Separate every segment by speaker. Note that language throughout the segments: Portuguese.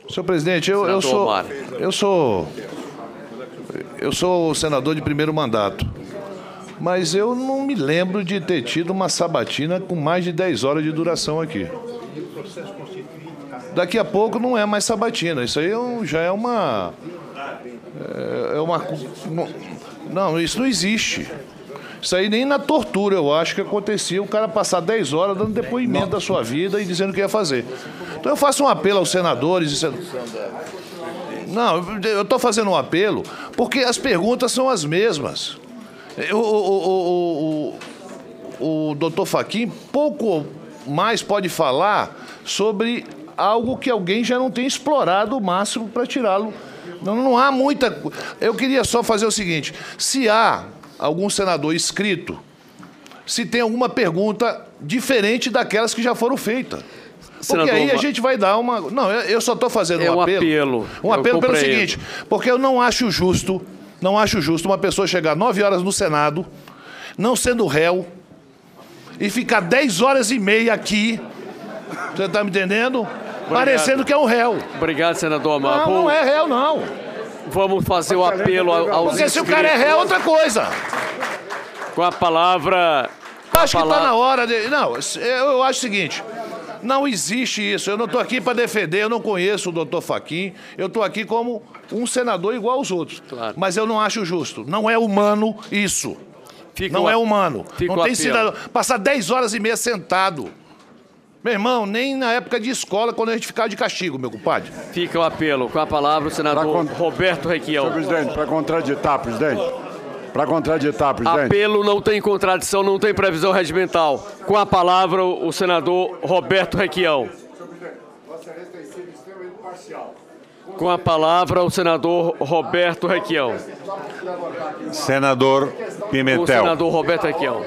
Speaker 1: Senhor presidente, eu sou senador de primeiro mandato, mas eu não me lembro de ter tido uma sabatina com mais de 10 horas de duração aqui. Daqui a pouco não é mais sabatina, isso aí já é uma... Não, isso não existe. Isso aí nem na tortura, eu acho que acontecia o cara passar 10 horas dando depoimento da sua vida e dizendo o que ia fazer. Então eu faço um apelo aos senadores. Não, eu estou fazendo um apelo porque as perguntas são as mesmas. O doutor Fachin pouco mais pode falar sobre algo que alguém já não tem explorado o máximo para tirá-lo. Não há muita... Eu queria só fazer o seguinte, se há algum senador inscrito, se tem alguma pergunta diferente daquelas que já foram feitas. Porque aí a gente vai dar uma... Não, eu só estou fazendo um apelo. Um apelo pelo seguinte, porque eu não acho justo uma pessoa chegar 9 horas no Senado, não sendo réu, e ficar 10 horas e meia aqui, você está me entendendo? Obrigado. Parecendo que é um réu.
Speaker 2: Obrigado, senador Amar.
Speaker 1: Não é réu, não.
Speaker 2: Vamos fazer o apelo aos
Speaker 1: Porque se o cara é réu, é outra coisa.
Speaker 2: Com a palavra...
Speaker 1: Acho que está na hora de... Não, eu acho o seguinte, não existe isso. Eu não estou aqui para defender, eu não conheço o doutor Fachin, eu estou aqui como um senador igual aos outros. Claro. Mas eu não acho justo. Não é humano isso. Não é humano. Não tem cidadão. Passar 10 horas e meia sentado. Meu irmão, nem na época de escola, quando a gente ficava de castigo, meu compadre.
Speaker 2: Fica o apelo. Com a palavra, o senador Roberto Requião.
Speaker 3: Senhor presidente, para contraditar, presidente.
Speaker 2: Apelo não tem contradição, não tem previsão regimental. Com a palavra, o senador Roberto Requião. Com a palavra, o senador Roberto Requião.
Speaker 4: Senador Pimentel.
Speaker 2: O senador Roberto Requião.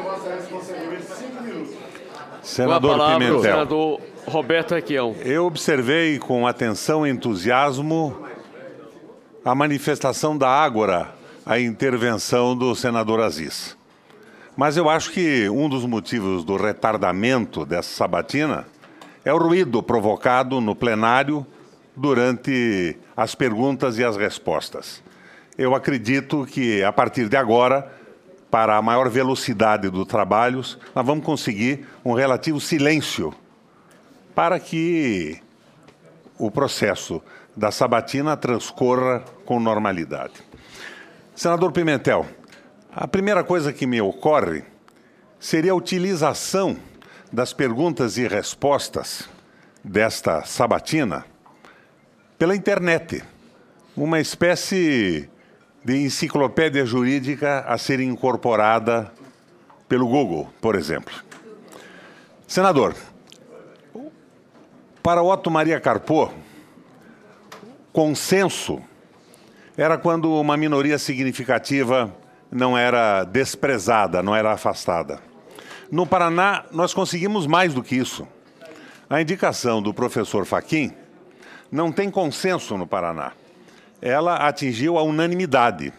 Speaker 4: Senador
Speaker 2: com a palavra,
Speaker 4: Pimentel.
Speaker 2: O senador Roberto Requião.
Speaker 4: Eu observei com atenção e entusiasmo a manifestação da Ágora, a intervenção do senador Aziz. Mas eu acho que um dos motivos do retardamento dessa sabatina é o ruído provocado no plenário durante as perguntas e as respostas. Eu acredito que, a partir de agora, para a maior velocidade dos trabalhos, nós vamos conseguir um relativo silêncio para que o processo da sabatina transcorra com normalidade. Senador Pimentel, a primeira coisa que me ocorre seria a utilização das perguntas e respostas desta sabatina pela internet, uma espécie de enciclopédia jurídica a ser incorporada pelo Google, por exemplo. Senador, para Otto Maria Carpo, consenso era quando uma minoria significativa não era desprezada, não era afastada. No Paraná, nós conseguimos mais do que isso. A indicação do professor Fachin não tem consenso no Paraná. Ela atingiu a unanimidade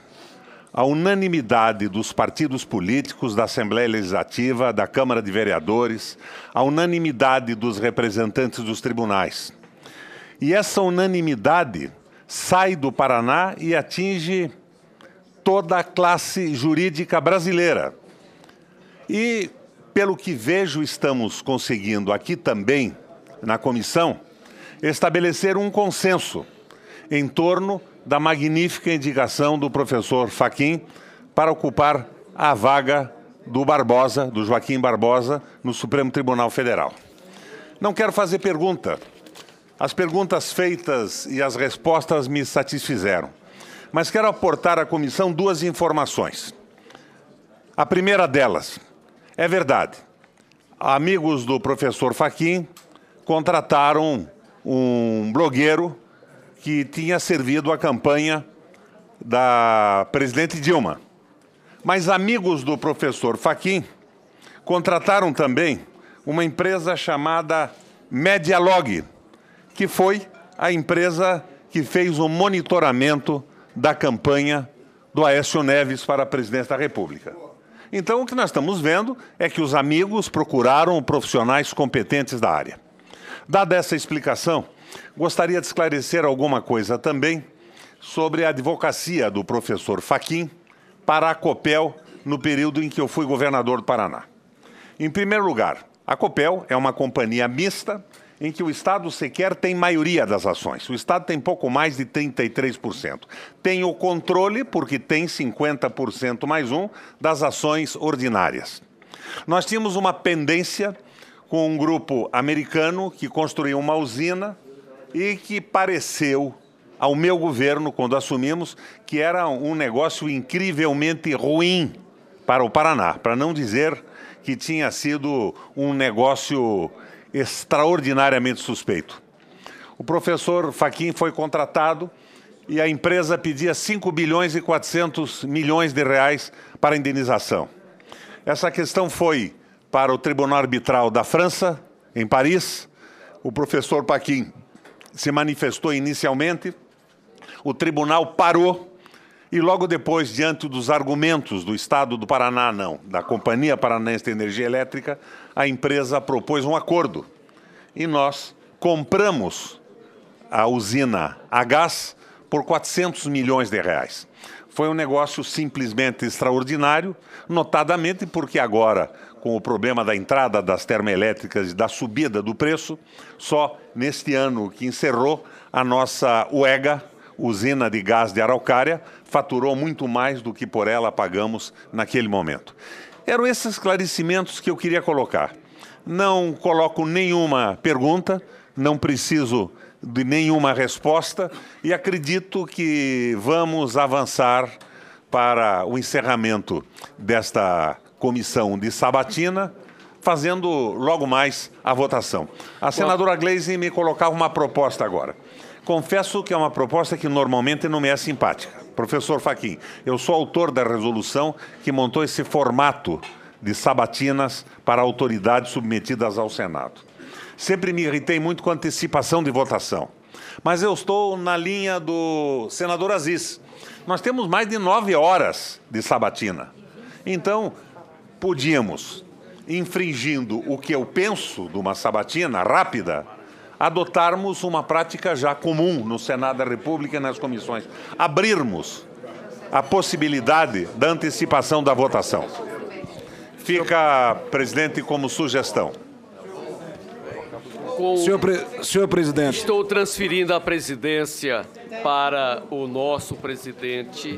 Speaker 4: dos partidos políticos, da Assembleia Legislativa, da Câmara de Vereadores, a unanimidade dos representantes dos tribunais. E essa unanimidade sai do Paraná e atinge toda a classe jurídica brasileira. E, pelo que vejo, estamos conseguindo aqui também, na comissão, estabelecer um consenso em torno da magnífica indicação do professor Fachin para ocupar a vaga do Barbosa, do Joaquim Barbosa, no Supremo Tribunal Federal. Não quero fazer pergunta. As perguntas feitas e as respostas me satisfizeram. Mas quero aportar à comissão duas informações. A primeira delas, é verdade. Amigos do professor Fachin contrataram um blogueiro que tinha servido a campanha da presidente Dilma. Mas amigos do professor Fachin contrataram também uma empresa chamada Medialog, que foi a empresa que fez o monitoramento da campanha do Aécio Neves para a presidência da República. Então, o que nós estamos vendo é que os amigos procuraram profissionais competentes da área. Dada essa explicação, Gostaria de esclarecer alguma coisa também sobre a advocacia do professor Fachin para a Copel no período em que eu fui governador do Paraná. Em primeiro lugar, a Copel é uma companhia mista em que o Estado sequer tem maioria das ações. O Estado tem pouco mais de 33%. Tem o controle, porque tem 50% mais um, das ações ordinárias. Nós tínhamos uma pendência com um grupo americano que construiu uma usina e que pareceu ao meu governo, quando assumimos, que era um negócio incrivelmente ruim para o Paraná, para não dizer que tinha sido um negócio extraordinariamente suspeito. O professor Fachin foi contratado e a empresa pedia 5 bilhões e 400 milhões de reais para indenização. Essa questão foi para o Tribunal Arbitral da França, em Paris. O professor Fachin se manifestou inicialmente, o tribunal parou e logo depois, diante dos argumentos do Estado do Paraná, da Companhia Paranaense de Energia Elétrica, a empresa propôs um acordo e nós compramos a usina a gás por 400 milhões de reais. Foi um negócio simplesmente extraordinário, notadamente porque agora, com o problema da entrada das termoelétricas e da subida do preço, só neste ano que encerrou, a nossa UEGA, usina de gás de Araucária, faturou muito mais do que por ela pagamos naquele momento. Eram esses esclarecimentos que eu queria colocar. Não coloco nenhuma pergunta, não preciso de nenhuma resposta e acredito que vamos avançar para o encerramento desta comissão de sabatina, fazendo logo mais a votação. A senadora Gleisi me colocava uma proposta agora. Confesso que é uma proposta que normalmente não me é simpática. Professor Fachin, eu sou autor da resolução que montou esse formato de sabatinas para autoridades submetidas ao Senado. Sempre me irritei muito com a antecipação de votação. Mas eu estou na linha do senador Aziz. Nós temos mais de 9 horas de sabatina. Então, podíamos, infringindo o que eu penso de uma sabatina rápida, adotarmos uma prática já comum no Senado da República e nas comissões. Abrirmos a possibilidade da antecipação da votação. Fica, presidente, como sugestão.
Speaker 5: Senhor presidente.
Speaker 2: Estou transferindo a presidência para o nosso presidente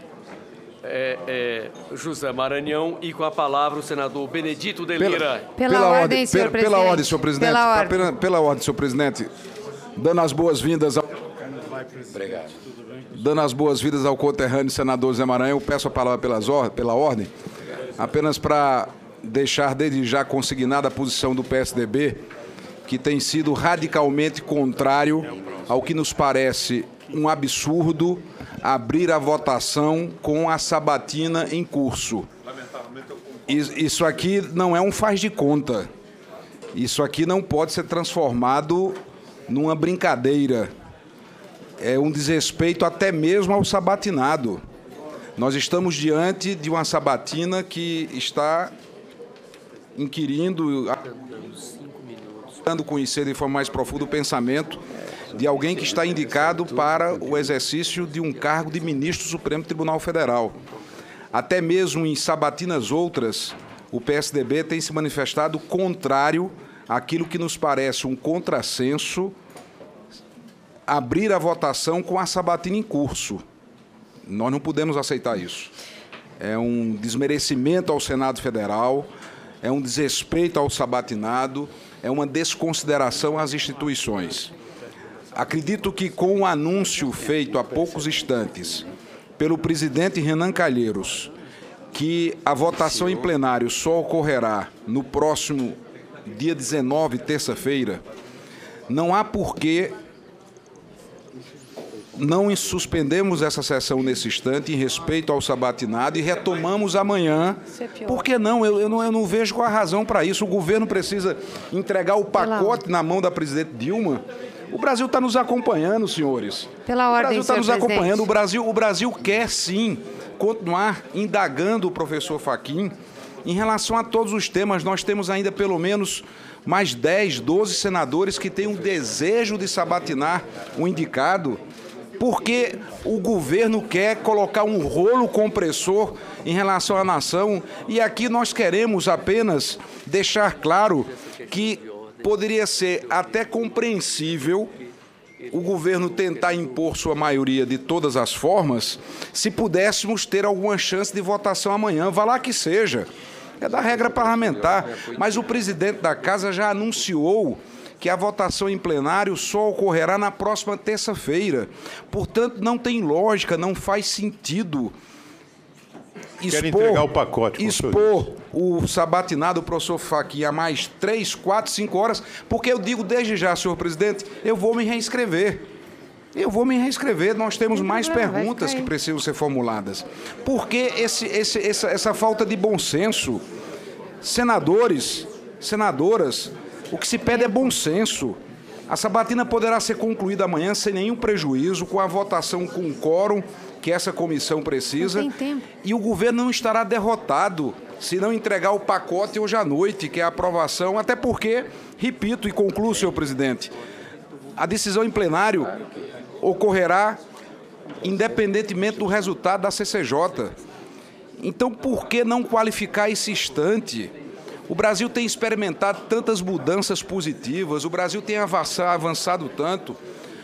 Speaker 2: José Maranhão e com a palavra o senador Benedito de Lira.
Speaker 5: Pela ordem, senhor presidente. Pela ordem, senhor presidente. Pela ordem, senhor presidente. Dando as boas-vindas ao... Obrigado. Dando as boas-vindas ao conterrâneo senador Zé Maranhão, eu peço a palavra pela ordem, apenas para deixar desde já consignada a posição do PSDB, que tem sido radicalmente contrário ao que nos parece um absurdo abrir a votação com a sabatina em curso. Isso aqui não é um faz de conta. Isso aqui não pode ser transformado numa brincadeira. É um desrespeito até mesmo ao sabatinado. Nós estamos diante de uma sabatina que está inquirindo, conhecer de forma mais profunda o pensamento de alguém que está indicado para o exercício de um cargo de ministro do Supremo Tribunal Federal. Até mesmo em sabatinas outras, o PSDB tem se manifestado contrário àquilo que nos parece um contrassenso, abrir a votação com a sabatina em curso. Nós não podemos aceitar isso. É um desmerecimento ao Senado Federal, é um desrespeito ao sabatinado, é uma desconsideração às instituições. Acredito que com o anúncio feito há poucos instantes pelo presidente Renan Calheiros, que a votação em plenário só ocorrerá no próximo dia 19, terça-feira, não há porquê não suspendemos essa sessão nesse instante em respeito ao sabatinado e retomamos amanhã. Por que não? Eu não vejo qual a razão para isso. O governo precisa entregar o pacote na mão da presidente Dilma. O Brasil está nos acompanhando, senhores.
Speaker 6: Pela ordem,
Speaker 5: o Brasil está nos acompanhando. O Brasil quer, sim, continuar indagando o professor Fachin Em relação a todos os temas, nós temos ainda pelo menos mais 10, 12 senadores que têm o desejo de sabatinar o indicado, porque o governo quer colocar um rolo compressor em relação à nação, e aqui nós queremos apenas deixar claro que poderia ser até compreensível o governo tentar impor sua maioria de todas as formas, se pudéssemos ter alguma chance de votação amanhã, vá lá que seja. É da regra parlamentar, mas o presidente da Casa já anunciou que a votação em plenário só ocorrerá na próxima terça-feira. Portanto, não tem lógica, não faz sentido
Speaker 3: entregar o pacote,
Speaker 5: expor o sabatinado do professor Fachin a mais 3, 4, 5 horas, porque eu digo desde já, senhor presidente, eu vou me reescrever. Eu vou me reescrever, nós temos mais perguntas que precisam ser formuladas. Por que essa falta de bom senso? Senadores, senadoras, o que se pede é bom senso. A sabatina poderá ser concluída amanhã sem nenhum prejuízo, com a votação com o quórum que essa comissão precisa.
Speaker 6: Não tem tempo.
Speaker 5: E o governo não estará derrotado se não entregar o pacote hoje à noite, que é a aprovação, até porque, repito e concluo, senhor presidente, a decisão em plenário ocorrerá independentemente do resultado da CCJ. Então, por que não qualificar esse instante? O Brasil tem experimentado tantas mudanças positivas, o Brasil tem avançado tanto.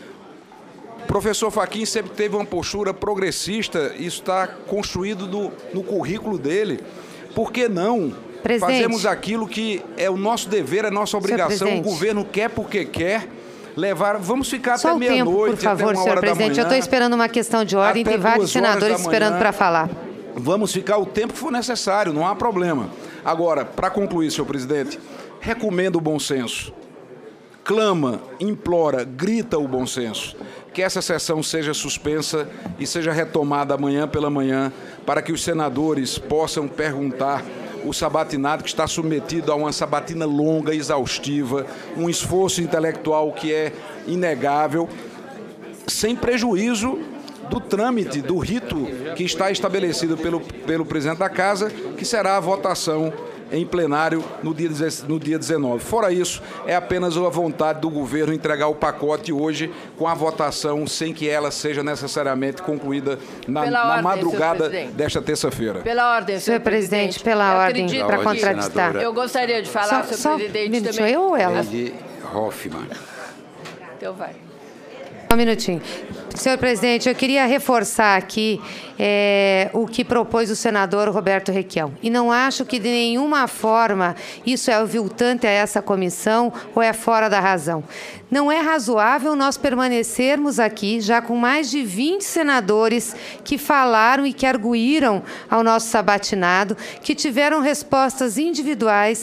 Speaker 5: O professor Fachin sempre teve uma postura progressista, isso está construído no currículo dele. Por que não fazemos aquilo que é o nosso dever, é nossa obrigação, o governo quer porque quer, levar... Vamos ficar até meia-noite,
Speaker 6: por favor, senhor presidente. Eu estou esperando uma questão de ordem, tem vários senadores esperando para falar.
Speaker 5: Vamos ficar o tempo que for necessário, não há problema. Agora, para concluir, senhor presidente, recomendo o bom senso. Clama, implora, grita o bom senso. Que essa sessão seja suspensa e seja retomada amanhã pela manhã, para que os senadores possam perguntar o sabatinado, que está submetido a uma sabatina longa, exaustiva, um esforço intelectual que é inegável, sem prejuízo do trâmite, do rito que está estabelecido pelo presidente da Casa, que será a votação em plenário no dia 19. Fora isso, é apenas a vontade do governo entregar o pacote hoje com a votação, sem que ela seja necessariamente concluída na madrugada desta terça-feira.
Speaker 6: Pela ordem, senhor presidente, pela ordem, para contraditar.
Speaker 7: Eu gostaria de falar, senhor presidente, também.
Speaker 6: Eu ou ela?
Speaker 3: Hoffmann.
Speaker 7: Então vai.
Speaker 6: Um minutinho. Senhor presidente, eu queria reforçar aqui o que propôs o senador Roberto Requião. E não acho que de nenhuma forma isso é aviltante a essa comissão ou é fora da razão. Não é razoável nós permanecermos aqui já com mais de 20 senadores que falaram e que arguíram ao nosso sabatinado, que tiveram respostas individuais,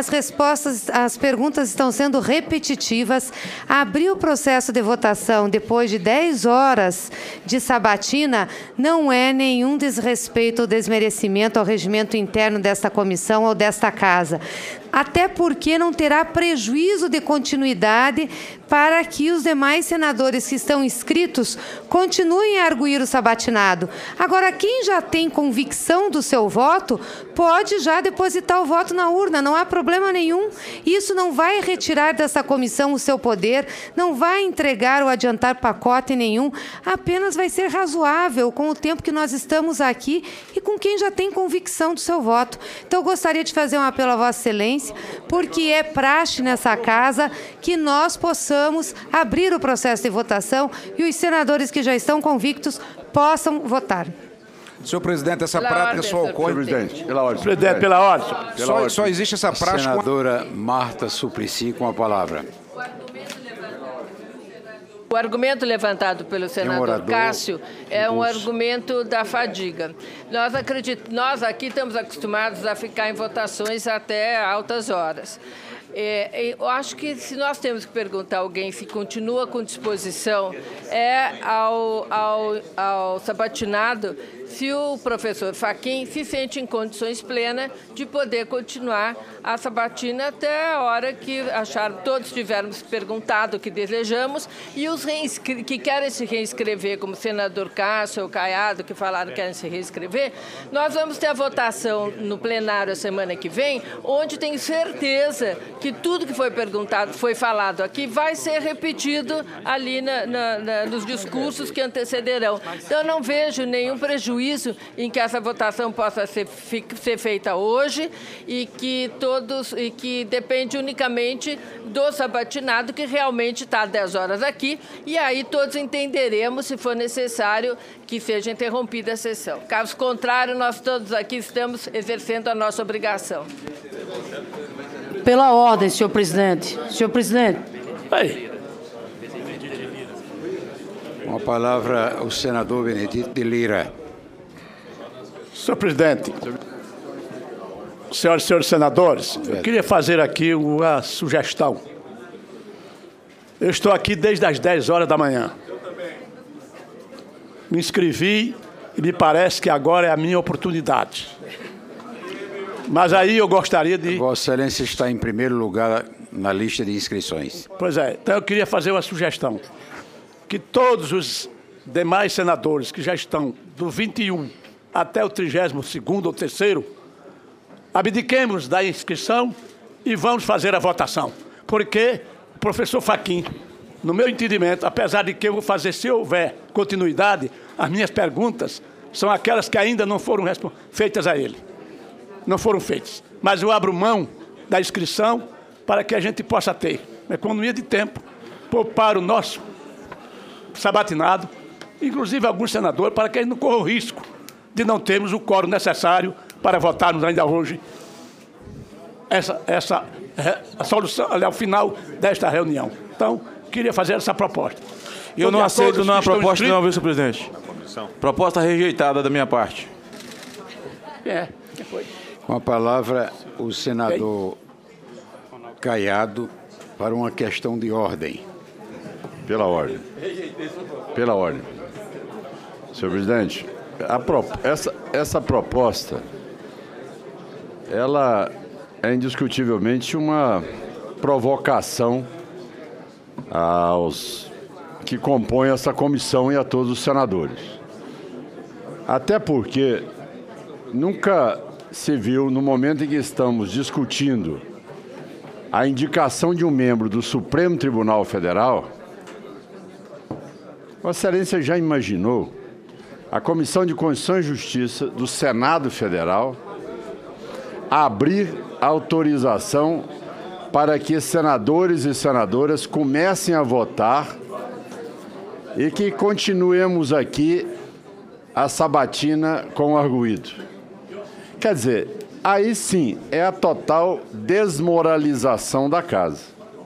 Speaker 6: as perguntas estão sendo repetitivas. Abrir o processo de votação depois de 10 horas de sabatina não é nenhum desrespeito ou desmerecimento ao regimento interno desta comissão ou desta casa. Até porque não terá prejuízo de continuidade para que os demais senadores que estão inscritos continuem a arguir o sabatinado. Agora, quem já tem convicção do seu voto, pode já depositar o voto na urna, não há problema nenhum. Isso não vai retirar dessa comissão o seu poder, não vai entregar ou adiantar pacote nenhum, apenas vai ser razoável com o tempo que nós estamos aqui e com quem já tem convicção do seu voto. Então, eu gostaria de fazer um apelo a Vossa Excelência, porque é praxe nessa casa que nós possamos abrir o processo de votação e os senadores que já estão convictos possam votar.
Speaker 5: Senhor presidente, essa prática só ocorre...
Speaker 3: Presidente,
Speaker 8: pela ordem. Presidente, pela ordem.
Speaker 5: Só existe essa prática...
Speaker 3: Senadora Marta Suplicy, com a palavra.
Speaker 7: O argumento levantado pelo senador Cássio é um argumento da fadiga. Nós aqui estamos acostumados a ficar em votações até altas horas. Eu acho que se nós temos que perguntar a alguém se continua com disposição, ao sabatinado se o professor Fachin se sente em condições plenas de poder continuar a sabatina até a hora que todos tivermos perguntado o que desejamos, e os que querem se reinscrever, como o senador Cássio ou Caiado, que falaram que querem se reinscrever, nós vamos ter a votação no plenário a semana que vem, onde tenho certeza que tudo que foi perguntado, foi falado aqui, vai ser repetido ali nos discursos que antecederão. Então, eu não vejo nenhum prejuízo em que essa votação possa ser feita hoje e que depende unicamente do sabatinado, que realmente está às 10 horas aqui, e aí todos entenderemos, se for necessário, que seja interrompida a sessão. Caso contrário, nós todos aqui estamos exercendo a nossa obrigação.
Speaker 8: Pela ordem, senhor presidente. Senhor presidente.
Speaker 3: Com a palavra, o senador Benedito de Lira.
Speaker 9: Senhor presidente, senhoras e senhores senadores, eu queria fazer aqui uma sugestão. Eu estou aqui desde as 10 horas da manhã. Me inscrevi e me parece que agora é a minha oportunidade. Mas aí eu gostaria de...
Speaker 3: Vossa Excelência está em primeiro lugar na lista de inscrições.
Speaker 9: Pois é, então eu queria fazer uma sugestão. Que todos os demais senadores que já estão do 21 até o 32º ou 3º, abdiquemos da inscrição e vamos fazer a votação. Porque o professor Fachin, no meu entendimento, apesar de que eu vou fazer, se houver continuidade, as minhas perguntas são aquelas que ainda não foram feitas a ele. Não foram feitas. Mas eu abro mão da inscrição para que a gente possa ter uma economia de tempo, poupar o nosso sabatinado, inclusive alguns senadores, para que a gente não corra o risco de não termos o quórum necessário para votarmos ainda hoje a solução ao final desta reunião. Então, queria fazer essa proposta.
Speaker 10: Eu não aceito a proposta não, viu, senhor presidente? Proposta rejeitada da minha parte.
Speaker 3: Com a palavra, o senador Caiado, para uma questão de ordem.
Speaker 11: Pela ordem. Pela ordem. Senhor presidente, essa proposta, ela é indiscutivelmente uma provocação aos que compõem essa comissão e a todos os senadores. Até porque nunca se viu, no momento em que estamos discutindo a indicação de um membro do Supremo Tribunal Federal, Vossa Excelência já imaginou a Comissão de Constituição e Justiça do Senado Federal abrir autorização para que senadores e senadoras comecem a votar e que continuemos aqui a sabatina com arguido? Quer dizer, aí sim é a total desmoralização da casa.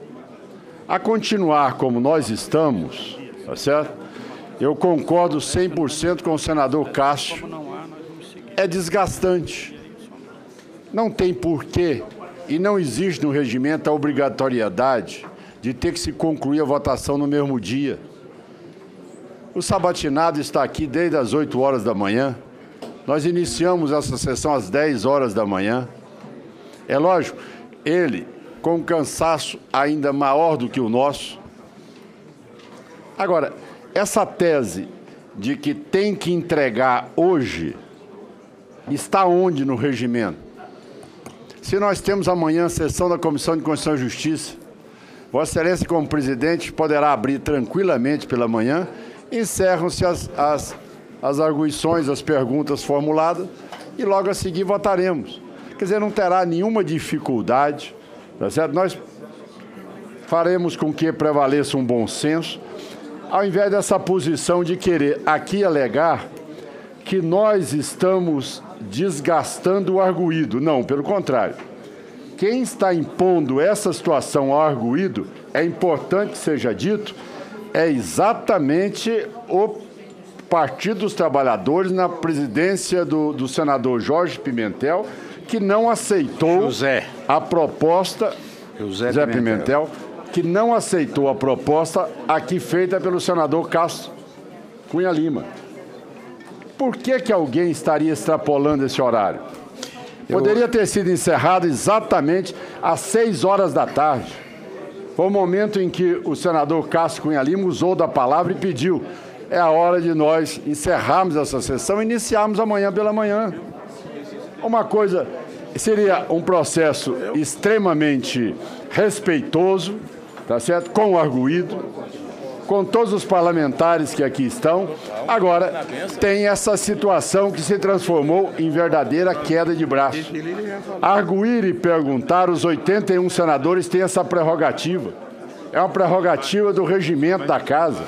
Speaker 11: A continuar como nós estamos, tá certo? Eu concordo 100% com o senador Cássio. É desgastante. Não tem porquê e não existe no regimento a obrigatoriedade de ter que se concluir a votação no mesmo dia. O sabatinado está aqui desde as 8 horas da manhã. Nós iniciamos essa sessão às 10 horas da manhã. É lógico, ele, com um cansaço ainda maior do que o nosso. Agora, essa tese de que tem que entregar hoje está onde no regimento? Se nós temos amanhã a sessão da Comissão de Constituição e Justiça, Vossa Excelência, como presidente, poderá abrir tranquilamente pela manhã, encerram-se as arguições, as perguntas formuladas e logo a seguir votaremos. Quer dizer, não terá nenhuma dificuldade, tá certo? Nós faremos com que prevaleça um bom senso, ao invés dessa posição de querer aqui alegar que nós estamos desgastando o arguido. Não, pelo contrário. Quem está impondo essa situação ao arguido, é importante que seja dito, é exatamente o Partido dos Trabalhadores, na presidência do senador Jorge Pimentel, que não aceitou a proposta... José Pimentel, que não aceitou a proposta aqui feita pelo senador Cássio Cunha Lima. Por que alguém estaria extrapolando esse horário? Poderia ter sido encerrado exatamente às 6 horas da tarde. Foi o momento em que o senador Cássio Cunha Lima usou da palavra e pediu: é a hora de nós encerrarmos essa sessão e iniciarmos amanhã pela manhã. Uma coisa, seria um processo extremamente respeitoso, tá certo? Com arguído, com todos os parlamentares que aqui estão. Agora, tem essa situação que se transformou em verdadeira queda de braço. Arguir e perguntar, os 81 senadores têm essa prerrogativa. É uma prerrogativa do regimento da casa.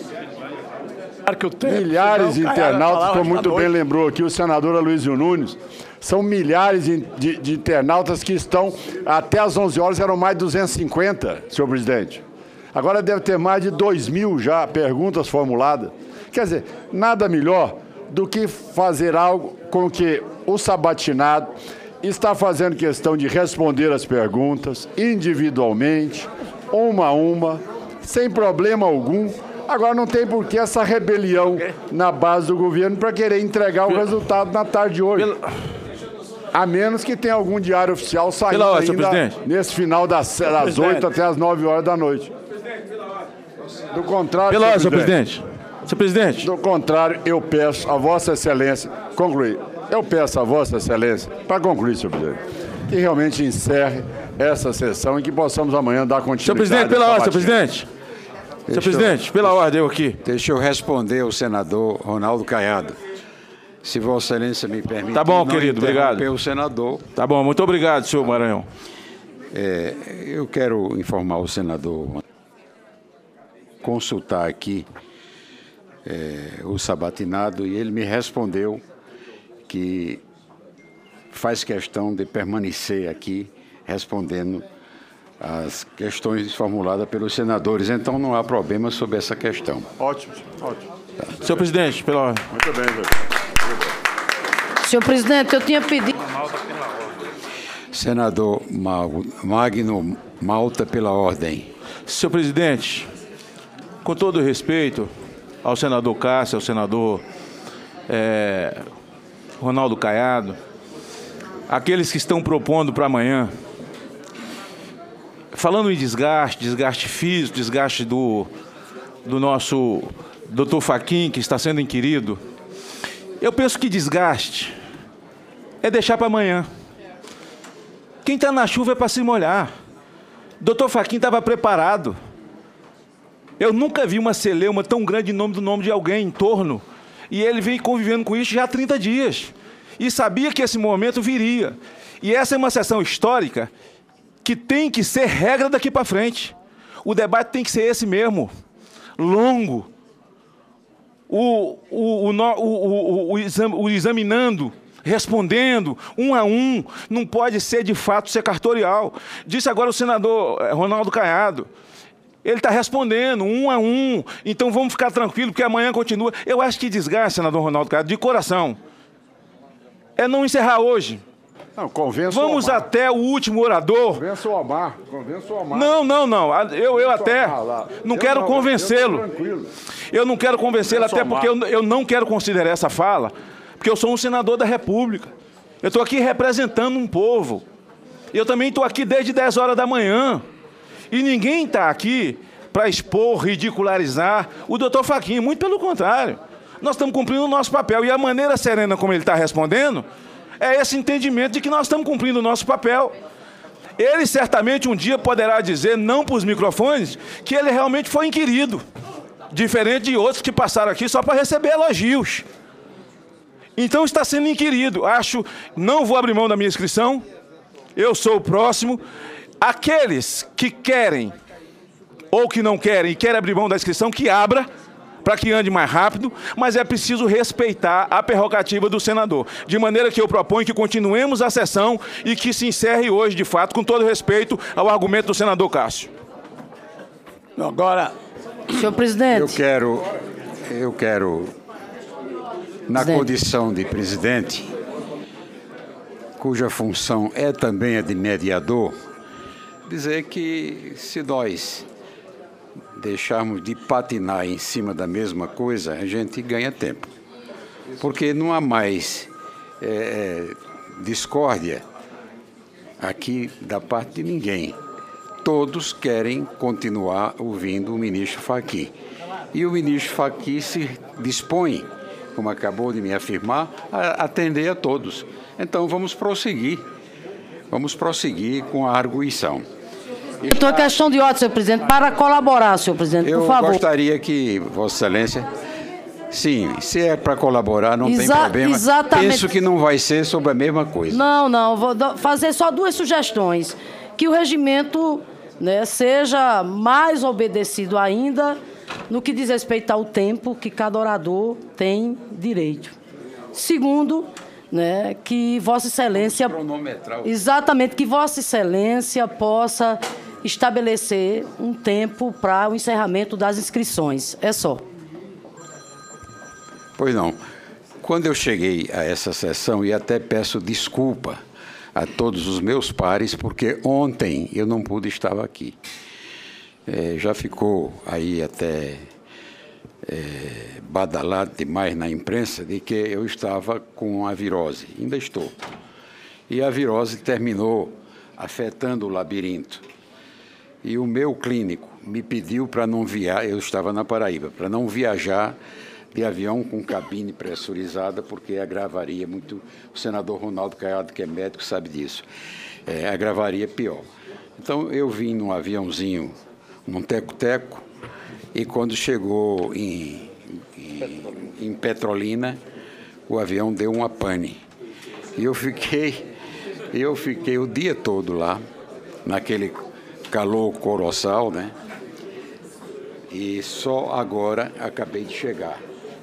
Speaker 11: Milhares de internautas, como muito bem lembrou aqui o senador Aloysio Nunes, são milhares de internautas que estão, até às 11 horas, eram mais de 250, senhor presidente. Agora deve ter mais de 2.000 já perguntas formuladas. Quer dizer, nada melhor do que fazer algo com que o sabatinado está fazendo questão de responder as perguntas individualmente, uma a uma, sem problema algum. Agora não tem por que essa rebelião na base do governo para querer entregar o resultado na tarde de hoje. A menos que tenha algum diário oficial saindo ainda nesse final das 8 até as 9 horas da noite. Do contrário,
Speaker 10: senhor presidente. Senhor presidente.
Speaker 11: Do contrário, eu peço a Vossa Excelência concluir. Eu peço a Vossa Excelência, para concluir, senhor presidente, que realmente encerre essa sessão e que possamos amanhã dar continuidade.
Speaker 10: Senhor presidente, pela ordem, senhor presidente. Senhor presidente, pela ordem, eu aqui.
Speaker 3: Deixa eu responder ao senador Ronaldo Caiado. Se Vossa Excelência me permite.
Speaker 10: Tá bom, querido, obrigado.
Speaker 3: O senador.
Speaker 10: Tá bom, muito obrigado, senhor Maranhão.
Speaker 3: Eu quero informar o senador, consultar aqui o sabatinado, e ele me respondeu que faz questão de permanecer aqui respondendo as questões formuladas pelos senadores. Então não há problema sobre essa questão.
Speaker 11: Ótimo, ótimo.
Speaker 10: Tá. Senhor presidente, pela ordem.
Speaker 11: Muito bem,
Speaker 8: senhor presidente, eu tinha pedido...
Speaker 3: Senador Magno Malta, pela ordem.
Speaker 10: Senhor presidente, com todo respeito ao senador Cássio, ao senador Ronaldo Caiado, aqueles que estão propondo para amanhã, falando em desgaste físico, desgaste do nosso doutor Fachin, que está sendo inquirido, eu penso que desgaste é deixar para amanhã. Quem está na chuva é para se molhar. Doutor Fachin estava preparado. Eu nunca vi uma celeuma tão grande em nome do nome de alguém em torno. E ele vem convivendo com isso já há 30 dias. E sabia que esse momento viria. E essa é uma sessão histórica que tem que ser regra daqui para frente. O debate tem que ser esse mesmo. Longo. O examinando, respondendo, um a um, não pode ser de fato secatorial. Disse agora o senador Ronaldo Caiado. Ele está respondendo, um a um. Então vamos ficar tranquilos, porque amanhã continua. Eu acho que desgaste, senador Ronaldo Caiado, de coração. É não encerrar hoje.
Speaker 11: Não, convença
Speaker 10: vamos
Speaker 11: o Omar.
Speaker 10: até o último orador.
Speaker 11: Convença o Omar. Convença o Omar.
Speaker 10: Não. Eu até não quero convencê-lo. Eu não quero convencê-lo, até porque eu não quero considerar essa fala, porque eu sou um senador da República. Eu estou aqui representando um povo. Eu também estou aqui desde 10 horas da manhã. E ninguém está aqui para expor, ridicularizar o doutor Fachin. Muito pelo contrário. Nós estamos cumprindo o nosso papel. E a maneira serena como ele está respondendo é esse entendimento de que nós estamos cumprindo o nosso papel. Ele certamente um dia poderá dizer, não para os microfones, que ele realmente foi inquirido. Diferente de outros que passaram aqui só para receber elogios. Então está sendo inquirido. Não vou abrir mão da minha inscrição. Eu sou o próximo. Aqueles que querem ou que não querem e querem abrir mão da inscrição, que abra, para que ande mais rápido, mas é preciso respeitar a prerrogativa do senador. De maneira que eu proponho que continuemos a sessão e que se encerre hoje, de fato, com todo respeito ao argumento do senador Cássio.
Speaker 8: Agora, senhor presidente.
Speaker 3: Eu quero, na condição de presidente, cuja função é também a de mediador, dizer que se nós deixarmos de patinar em cima da mesma coisa, a gente ganha tempo. porque não há mais discórdia aqui da parte de ninguém. Todos querem continuar ouvindo o ministro Fachin. E o ministro Fachin se dispõe, como acabou de me afirmar, a atender a todos. Então vamos prosseguir com a arguição.
Speaker 8: Então, é questão de ordem, senhor presidente, para colaborar, senhor presidente, por favor.
Speaker 3: Eu gostaria que Vossa Excelência... Sim, se é para colaborar, não tem problema.
Speaker 8: Exatamente.
Speaker 3: Penso que não vai ser sobre a mesma coisa.
Speaker 8: Não, vou fazer só duas sugestões. Que o regimento, né, seja mais obedecido ainda no que diz respeito ao tempo que cada orador tem direito. Segundo, né, que Vossa Excelência... Exatamente, que Vossa Excelência possa estabelecer um tempo para o encerramento das inscrições. É só.
Speaker 3: Pois não. Quando eu cheguei a essa sessão, e até peço desculpa a todos os meus pares, porque ontem eu não pude estar aqui. Já ficou aí até badalado demais na imprensa de que eu estava com a virose. Ainda estou. E a virose terminou afetando o labirinto. E o meu clínico me pediu para não viajar, eu estava na Paraíba, para não viajar de avião com cabine pressurizada, porque agravaria muito. O senador Ronaldo Caiado, que é médico, sabe disso. Agravaria pior. Então, eu vim num aviãozinho, num teco-teco, e quando chegou em Petrolina, o avião deu uma pane. E eu fiquei o dia todo lá, naquele calor colossal, né? E só agora acabei de chegar.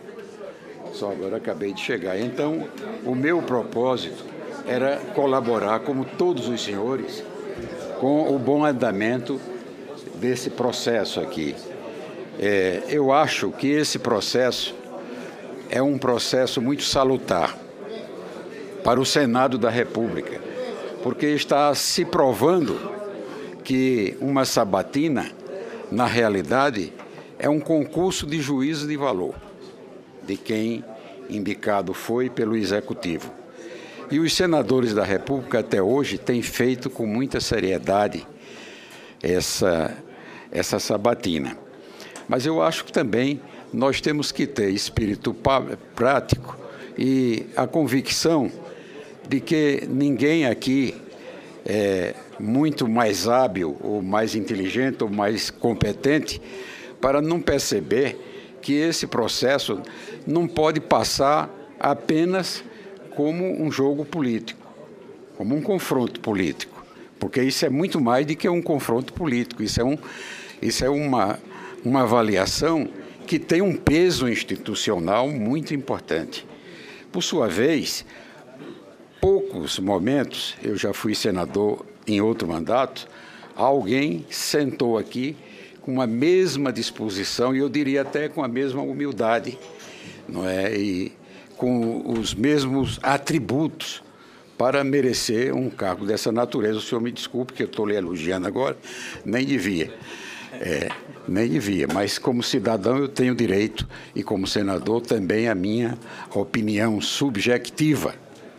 Speaker 3: Então, o meu propósito era colaborar, como todos os senhores, com o bom andamento desse processo aqui. Eu acho que esse processo é um processo muito salutar para o Senado da República, porque está se provando que uma sabatina, na realidade, é um concurso de juízo de valor de quem indicado foi pelo Executivo. E os senadores da República até hoje têm feito com muita seriedade essa sabatina. Mas eu acho que também nós temos que ter espírito prático e a convicção de que ninguém aqui é muito mais hábil, ou mais inteligente, ou mais competente para não perceber que esse processo não pode passar apenas como um jogo político, como um confronto político, porque isso é muito mais do que um confronto político, isso é uma avaliação que tem um peso institucional muito importante. Por sua vez, poucos momentos, eu já fui senador em outro mandato, alguém sentou aqui com a mesma disposição, e eu diria até com a mesma humildade, não é? E com os mesmos atributos para merecer um cargo dessa natureza. O senhor me desculpe que eu estou lhe elogiando agora, nem devia, mas como cidadão eu tenho direito, e como senador também a minha opinião subjetiva.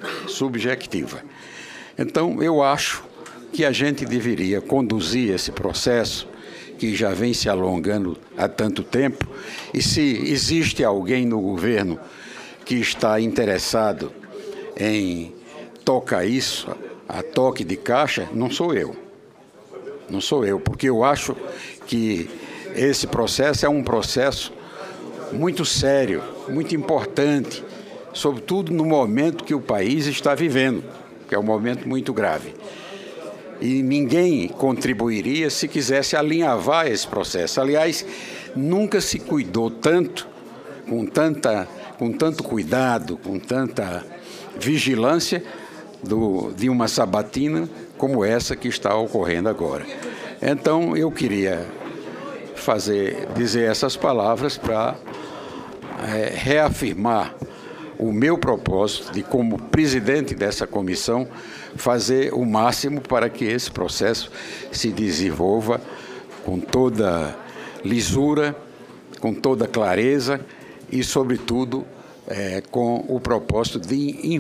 Speaker 3: Então, eu acho que a gente deveria conduzir esse processo que já vem se alongando há tanto tempo, e se existe alguém no governo que está interessado em tocar isso, a toque de caixa, não sou eu, porque eu acho que esse processo é um processo muito sério, muito importante, sobretudo no momento que o país está vivendo, que é um momento muito grave. E ninguém contribuiria se quisesse alinhavar esse processo. Aliás, nunca se cuidou tanto, com tanto cuidado, com tanta vigilância de uma sabatina como essa que está ocorrendo agora. Então, eu queria dizer essas palavras para reafirmar o meu propósito de, como presidente dessa comissão, fazer o máximo para que esse processo se desenvolva com toda lisura, com toda clareza e, sobretudo, com o propósito de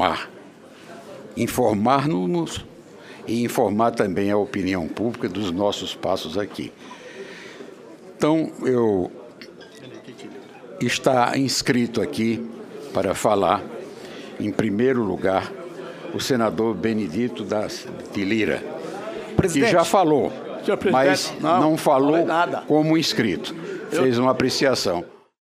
Speaker 3: informar-nos e informar também a opinião pública dos nossos passos aqui. Então, está inscrito aqui para falar, em primeiro lugar, o senador Benedito de Lira, que já falou, mas não falou como inscrito, fez uma apreciação.